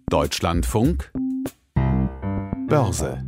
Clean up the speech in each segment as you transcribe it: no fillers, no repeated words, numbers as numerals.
Deutschlandfunk Börse.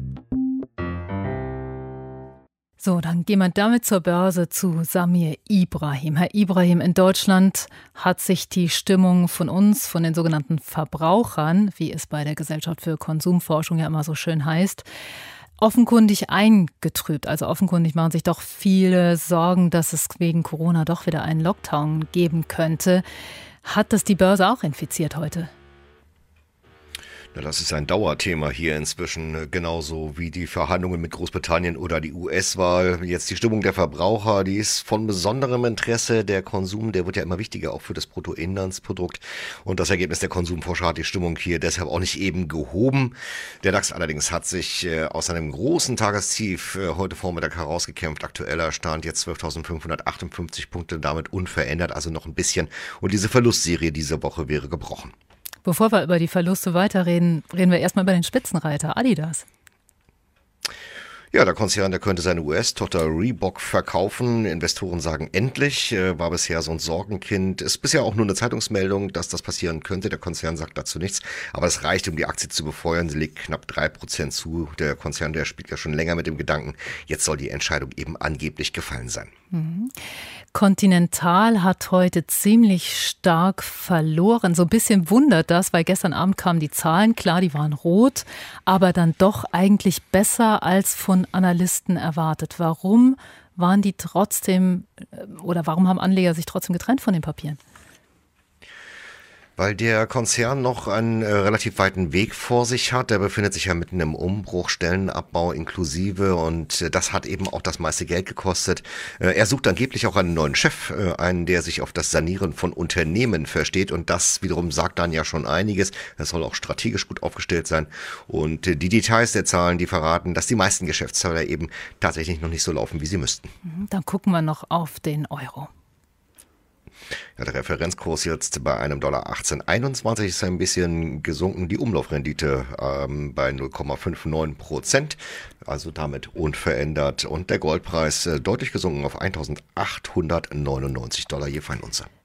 So, dann gehen wir damit zur Börse zu Samir Ibrahim. Herr Ibrahim, in Deutschland hat sich die Stimmung von uns, von den sogenannten Verbrauchern, wie es bei der Gesellschaft für Konsumforschung ja immer so schön heißt, offenkundig eingetrübt. Also offenkundig machen sich doch viele Sorgen, dass es wegen Corona doch wieder einen Lockdown geben könnte. Hat das die Börse auch infiziert heute? Ja, das ist ein Dauerthema hier inzwischen, genauso wie die Verhandlungen mit Großbritannien oder die US-Wahl. Jetzt die Stimmung der Verbraucher, die ist von besonderem Interesse. Der Konsum, der wird ja immer wichtiger, auch für das Bruttoinlandsprodukt. Und das Ergebnis der Konsumforscher hat die Stimmung hier deshalb auch nicht eben gehoben. Der DAX allerdings hat sich aus einem großen Tagestief heute Vormittag herausgekämpft. Aktueller Stand jetzt 12.558 Punkte, damit unverändert, also noch ein bisschen. Und diese Verlustserie diese Woche wäre gebrochen. Bevor wir über die Verluste weiterreden, reden wir erstmal über den Spitzenreiter Adidas. Ja, der Konzern, der könnte seine US-Tochter Reebok verkaufen. Investoren sagen endlich, war bisher so ein Sorgenkind. Ist bisher auch nur eine Zeitungsmeldung, dass das passieren könnte. Der Konzern sagt dazu nichts, aber es reicht, um die Aktie zu befeuern. Sie legt knapp 3% zu. Der Konzern, der spielt ja schon länger mit dem Gedanken, jetzt soll die Entscheidung eben angeblich gefallen sein. Continental hat heute ziemlich stark verloren. So ein bisschen wundert das, weil gestern Abend kamen die Zahlen, klar, die waren rot, aber dann doch eigentlich besser als von Analysten erwartet. Warum waren die trotzdem oder warum haben Anleger sich trotzdem getrennt von den Papieren? Weil der Konzern noch einen relativ weiten Weg vor sich hat. Der befindet sich ja mitten im Umbruch, Stellenabbau inklusive, und das hat eben auch das meiste Geld gekostet. Er sucht angeblich auch einen neuen Chef, einen, der sich auf das Sanieren von Unternehmen versteht, und das wiederum sagt dann ja schon einiges. Er soll auch strategisch gut aufgestellt sein, und die Details der Zahlen, die verraten, dass die meisten Geschäftsfelder eben tatsächlich noch nicht so laufen, wie sie müssten. Dann gucken wir noch auf den Euro. Ja, der Referenzkurs jetzt bei einem $18,21 ist ein bisschen gesunken. Die Umlaufrendite bei 0,59%, also damit unverändert. Und der Goldpreis deutlich gesunken auf $1.899 je Feinunze.